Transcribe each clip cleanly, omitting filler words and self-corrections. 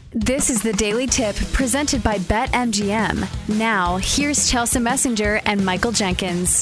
This is the Daily Tip presented by BetMGM. Now, here's Chelsea Messenger and Michael Jenkins.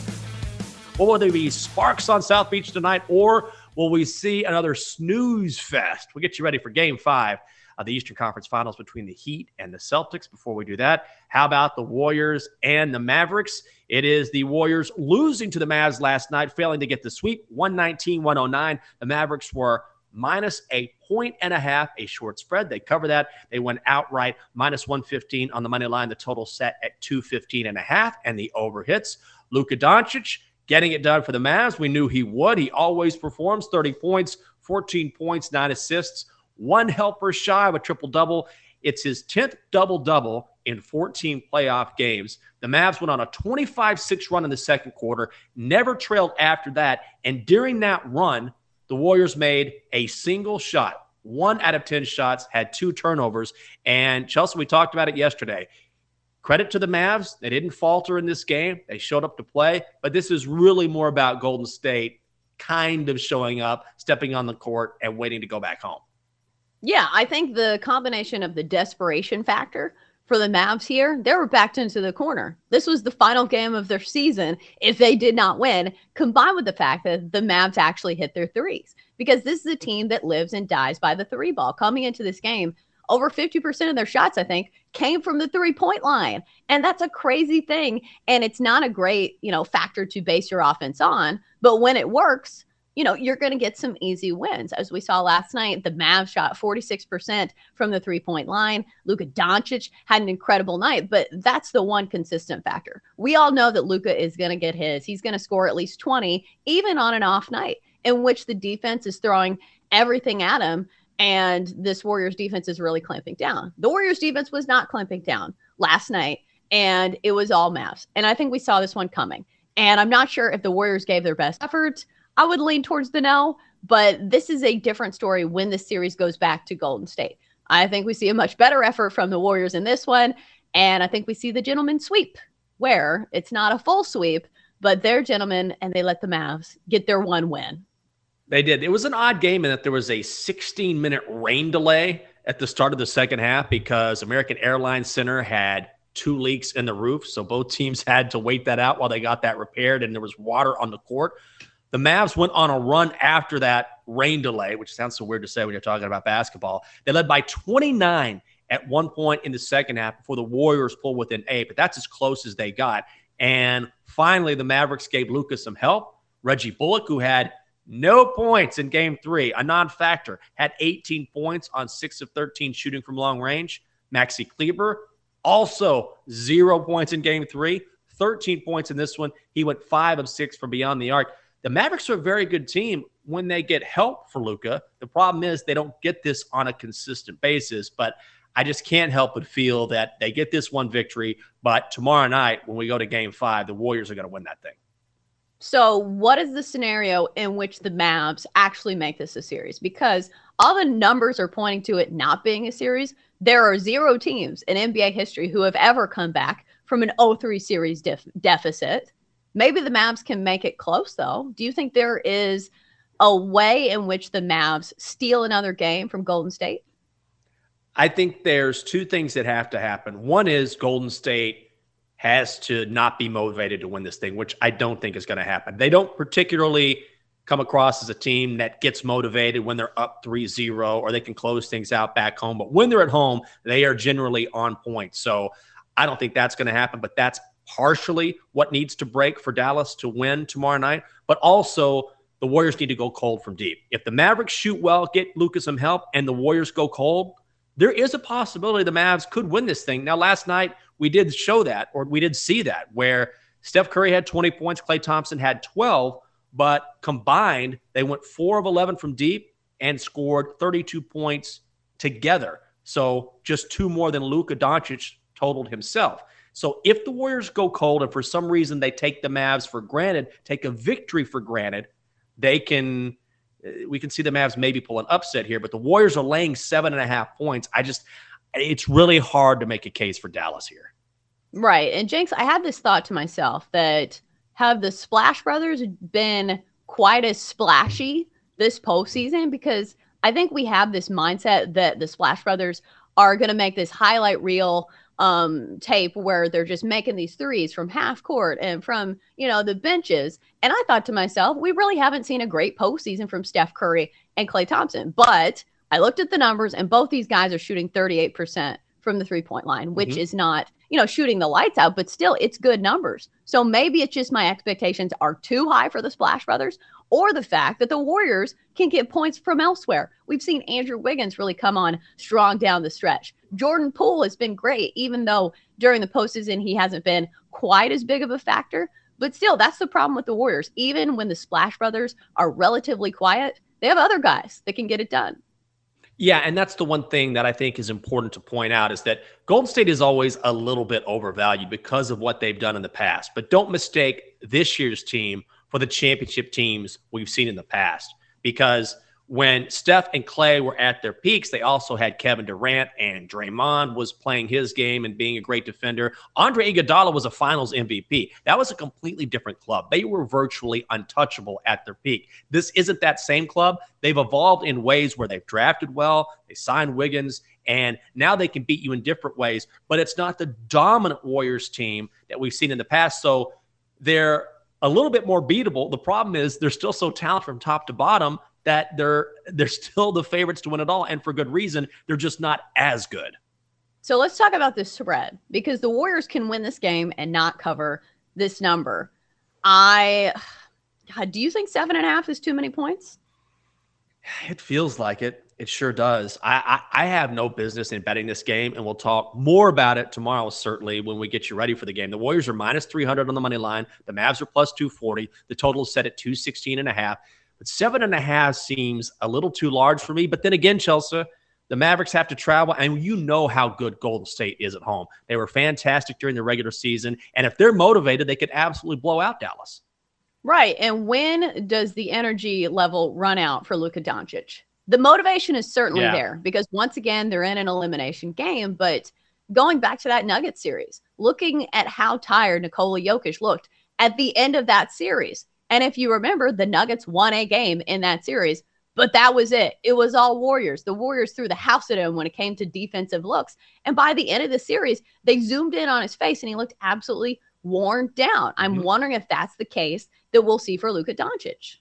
Well, will there be sparks on South Beach tonight, or will we see another snooze fest? We'll get you ready for Game 5 of the Eastern Conference Finals between the Heat and the Celtics. Before we do that, how about the Warriors and the Mavericks? It is the Warriors losing to the Mavs last night, failing to get the sweep, 119-109. The Mavericks were minus a point and a half, a short spread. They cover that. They went outright minus 115 on the money line. The total set at 215 and a half, and the over hits. Luka Doncic getting it done for the Mavs. We knew he would. He always performs. 30 points, 14 points, 9 assists, 1 helper shy of a triple-double. It's his 10th double-double in 14 playoff games. The Mavs went on a 25-6 run in the second quarter, never trailed after that, and during that run, the Warriors made a single shot. 1 out of 10 shots, had 2 turnovers. And Chelsea, we talked about it yesterday. Credit to the Mavs. They didn't falter in this game. They showed up to play. But this is really more about Golden State kind of showing up, stepping on the court, and waiting to go back home. Yeah, I think the combination of the desperation factor for the Mavs here, they were backed into the corner. This was the final game of their season if they did not win, combined with the fact that the Mavs actually hit their threes. Because this is a team that lives and dies by the three ball. Coming into this game, over 50% of their shots, I think, came from the three-point line. And that's a crazy thing. And it's not a great, factor to base your offense on. But when it works, you're going to get some easy wins. As we saw last night, the Mavs shot 46% from the three-point line. Luka Doncic had an incredible night, but that's the one consistent factor. We all know that Luka is going to get his. He's going to score at least 20, even on an off night, in which the defense is throwing everything at him, and this Warriors defense is really clamping down. The Warriors defense was not clamping down last night, and it was all Mavs. And I think we saw this one coming. And I'm not sure if the Warriors gave their best effort. I would lean towards the no, but this is a different story when the series goes back to Golden State. I think we see a much better effort from the Warriors in this one, and I think we see the gentleman sweep, where it's not a full sweep, but they're gentlemen, and they let the Mavs get their one win. They did. It was an odd game in that there was a 16-minute rain delay at the start of the second half because American Airlines Center had 2 leaks in the roof, so both teams had to wait that out while they got that repaired, and there was water on the court. The Mavs went on a run after that rain delay, which sounds so weird to say when you're talking about basketball. They led by 29 at one point in the second half before the Warriors pulled within 8, but that's as close as they got. And finally, the Mavericks gave Luka some help. Reggie Bullock, who had no points in Game 3, a non-factor, had 18 points on 6 of 13 shooting from long range. Maxi Kleber, also 0 points in Game 3, 13 points in this one. He went 5 of 6 from beyond the arc. The Mavericks are a very good team when they get help for Luka. The problem is they don't get this on a consistent basis, but I just can't help but feel that they get this one victory, but tomorrow night when we go to Game 5, the Warriors are going to win that thing. So what is the scenario in which the Mavs actually make this a series? Because all the numbers are pointing to it not being a series. There are 0 teams in NBA history who have ever come back from an 0-3 series deficit. Maybe the Mavs can make it close, though. Do you think there is a way in which the Mavs steal another game from Golden State? I think there's 2 things that have to happen. One is Golden State has to not be motivated to win this thing, which I don't think is going to happen. They don't particularly come across as a team that gets motivated when they're up 3-0 or they can close things out back home. But when they're at home, they are generally on point. So I don't think that's going to happen, but that's partially what needs to break for Dallas to win tomorrow night. But also the Warriors need to go cold from deep. If the Mavericks shoot well, get Luka some help, and the Warriors go cold, there is a possibility the Mavs could win this thing. Now, last night we did show that, or we did see that, where Steph Curry had 20 points, Klay Thompson had 12, but combined they went 4 of 11 from deep and scored 32 points together. So just 2 more than Luka Doncic totaled himself. So if the Warriors go cold and for some reason they take the Mavs for granted, take a victory for granted, we can see the Mavs maybe pull an upset here, but the Warriors are laying 7.5 points. It's really hard to make a case for Dallas here. Right. And Jenks, I had this thought to myself that have the Splash Brothers been quite as splashy this postseason? Because I think we have this mindset that the Splash Brothers are going to make this highlight reel tape where they're just making these threes from half court and from, the benches. And I thought to myself, we really haven't seen a great postseason from Steph Curry and Klay Thompson. But I looked at the numbers, and both these guys are shooting 38% from the three-point line, which is not, shooting the lights out, but still it's good numbers. So maybe it's just my expectations are too high for the Splash Brothers, or the fact that the Warriors can get points from elsewhere. We've seen Andrew Wiggins really come on strong down the stretch. Jordan Poole has been great, even though during the postseason he hasn't been quite as big of a factor. But still, that's the problem with the Warriors. Even when the Splash Brothers are relatively quiet, they have other guys that can get it done. Yeah, and that's the one thing that I think is important to point out is that Golden State is always a little bit overvalued because of what they've done in the past. But don't mistake this year's team for the championship teams we've seen in the past, because when Steph and Klay were at their peaks, they also had Kevin Durant, and Draymond was playing his game and being a great defender. Andre Iguodala was a finals MVP. That was a completely different club. They were virtually untouchable at their peak. This isn't that same club. They've evolved in ways where they've drafted well, they signed Wiggins, and now they can beat you in different ways, but it's not the dominant Warriors team that we've seen in the past. So they're a little bit more beatable. The problem is they're still so talented from top to bottom that they're still the favorites to win it all, and for good reason. They're just not as good. So let's talk about this spread, because the Warriors can win this game and not cover this number. Do you think 7.5 is too many points? It feels like it. It sure does. I have no business in betting this game, and we'll talk more about it tomorrow, certainly, when we get you ready for the game. The Warriors are minus 300 on the money line. The Mavs are plus 240. The total is set at 216.5. But 7.5 seems a little too large for me. But then again, Chelsea, the Mavericks have to travel, and you know how good Golden State is at home. They were fantastic during the regular season, and if they're motivated, they could absolutely blow out Dallas. Right. And when does the energy level run out for Luka Doncic? The motivation is certainly there, because once again, they're in an elimination game. But going back to that Nuggets series, looking at how tired Nikola Jokic looked at the end of that series. And if you remember, the Nuggets won a game in that series, but that was it. It was all Warriors. The Warriors threw the house at him when it came to defensive looks. And by the end of the series, they zoomed in on his face and he looked absolutely worn down. I'm wondering if that's the case that we'll see for Luka Doncic.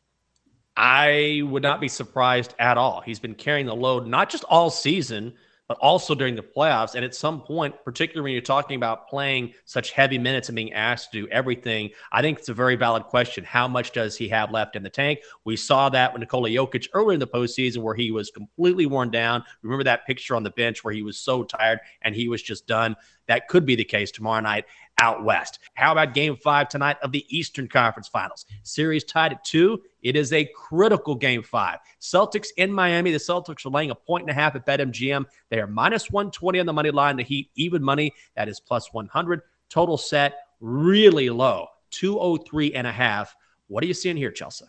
I would not be surprised at all. He's been carrying the load, not just all season, but also during the playoffs. And at some point, particularly when you're talking about playing such heavy minutes and being asked to do everything, I think it's a very valid question. How much does he have left in the tank? We saw that with Nikola Jokic earlier in the postseason where he was completely worn down. Remember that picture on the bench where he was so tired and he was just done? That could be the case tomorrow night out west. How about Game 5 tonight of the Eastern Conference Finals? Series tied at 2. It is a critical Game 5. Celtics in Miami. The Celtics are laying 1.5 at BetMGM. They are minus 120 on the money line. The Heat, even money. That is plus 100. Total set really low, 203.5. What are you seeing here, Chelsea?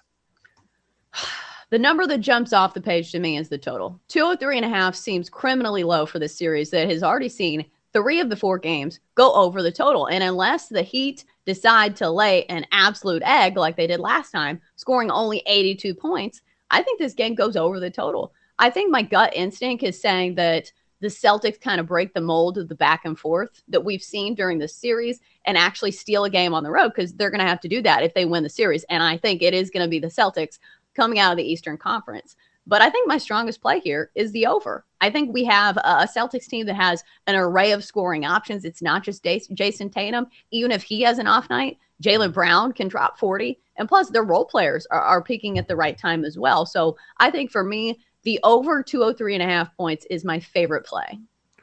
The number that jumps off the page to me is the total. 203.5 seems criminally low for this series that has already seen 3 of the 4 games go over the total. And unless the Heat decide to lay an absolute egg like they did last time, scoring only 82 points, I think this game goes over the total. I think my gut instinct is saying that the Celtics kind of break the mold of the back and forth that we've seen during this series and actually steal a game on the road, because they're going to have to do that if they win the series. And I think it is going to be the Celtics coming out of the Eastern Conference. But I think my strongest play here is the over. I think we have a Celtics team that has an array of scoring options. It's not just Jason Tatum. Even if he has an off night, Jaylen Brown can drop 40. And plus, their role players are peaking at the right time as well. So I think for me, the over 203.5 points is my favorite play.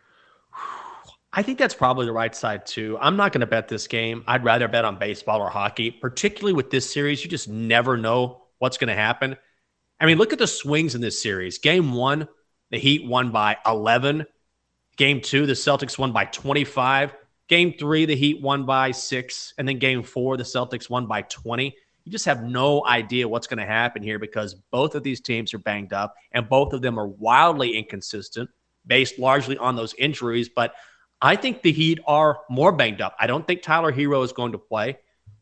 I think that's probably the right side, too. I'm not going to bet this game. I'd rather bet on baseball or hockey, particularly with this series. You just never know what's going to happen. I mean, look at the swings in this series. Game 1, the Heat won by 11. Game 2, the Celtics won by 25. Game 3, the Heat won by 6. And then Game 4, the Celtics won by 20. You just have no idea what's going to happen here because both of these teams are banged up and both of them are wildly inconsistent based largely on those injuries. But I think the Heat are more banged up. I don't think Tyler Hero is going to play.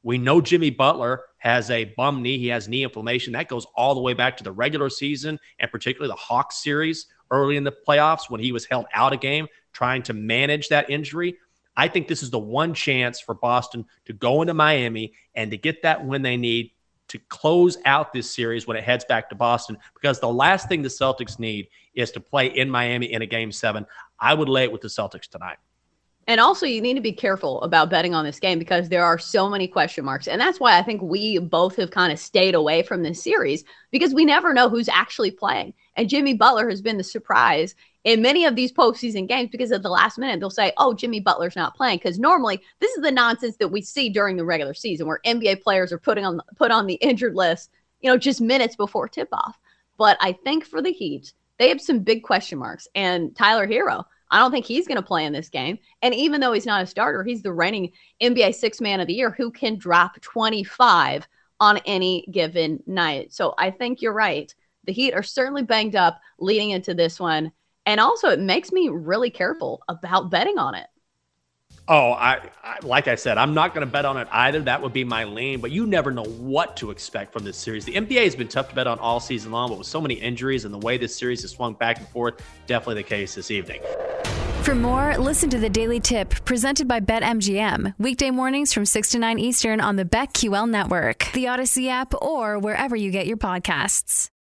We know Jimmy Butler has a bum knee. He has knee inflammation. That goes all the way back to the regular season and particularly the Hawks series early in the playoffs when he was held out a game trying to manage that injury. I think this is the one chance for Boston to go into Miami and to get that win they need to close out this series when it heads back to Boston, because the last thing the Celtics need is to play in Miami in a Game 7. I would lay it with the Celtics tonight. And also, you need to be careful about betting on this game because there are so many question marks. And that's why I think we both have kind of stayed away from this series because we never know who's actually playing. And Jimmy Butler has been the surprise in many of these postseason games because at the last minute, they'll say, oh, Jimmy Butler's not playing. Because normally, this is the nonsense that we see during the regular season where NBA players are put on the injured list, just minutes before tip-off. But I think for the Heat, they have some big question marks. And Tyler Hero, I don't think he's going to play in this game. And even though he's not a starter, he's the reigning NBA Sixth Man of the Year who can drop 25 on any given night. So I think you're right. The Heat are certainly banged up leading into this one. And also, it makes me really careful about betting on it. Oh, I like I said, I'm not going to bet on it either. That would be my lean, but you never know what to expect from this series. The NBA has been tough to bet on all season long, but with so many injuries and the way this series has swung back and forth, definitely the case this evening. For more, listen to the Daily Tip presented by BetMGM. Weekday mornings from 6 to 9 Eastern on the BetQL network, the Odyssey app, or wherever you get your podcasts.